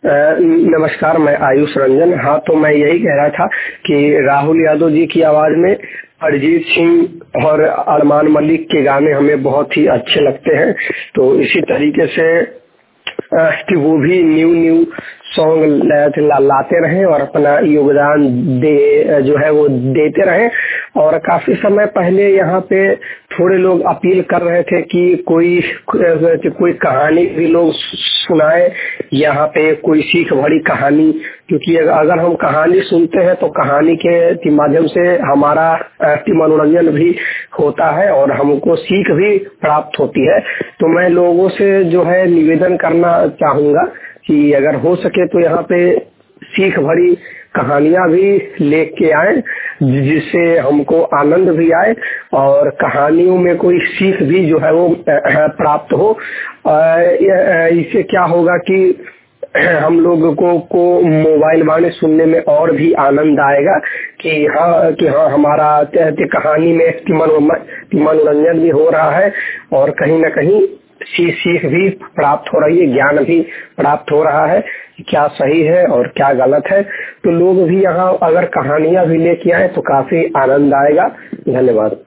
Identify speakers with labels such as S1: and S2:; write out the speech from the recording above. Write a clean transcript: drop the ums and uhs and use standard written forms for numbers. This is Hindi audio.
S1: नमस्कार, मैं आयुष रंजन। हाँ, तो मैं यही कह रहा था कि राहुल यादव जी की आवाज़ में अरिजीत सिंह और अरमान मलिक के गाने हमें बहुत ही अच्छे लगते हैं। तो इसी तरीके से कि वो भी न्यू न्यू सॉन्ग लाते रहें और अपना योगदान जो है वो देते रहें। और काफी समय पहले यहाँ पे थोड़े लोग अपील कर रहे थे कि कोई कहानी भी लोग सुनाए, यहाँ पे कोई सीख भरी कहानी, क्योंकि अगर हम कहानी सुनते हैं तो कहानी के माध्यम से हमारा मनोरंजन भी होता है और हमको सीख भी प्राप्त होती है। तो मैं लोगों से जो है निवेदन करना चाहूंगा कि अगर हो सके तो यहाँ पे सीख भरी कहानियां भी लेके आए, जिससे हमको आनंद भी आए और कहानियों में कोई सीख भी जो है वो प्राप्त हो। इससे क्या होगा कि हम लोगों को मोबाइल गाने सुनने में और भी आनंद आएगा कि हाँ हमारा कहानी में मनोरंजन भी हो रहा है और कहीं ना कहीं सीख भी प्राप्त हो रही है, ज्ञान भी प्राप्त हो रहा है कि क्या सही है और क्या गलत है। तो लोग भी यहाँ अगर कहानियां भी लेके आए तो काफी आनंद आएगा। धन्यवाद।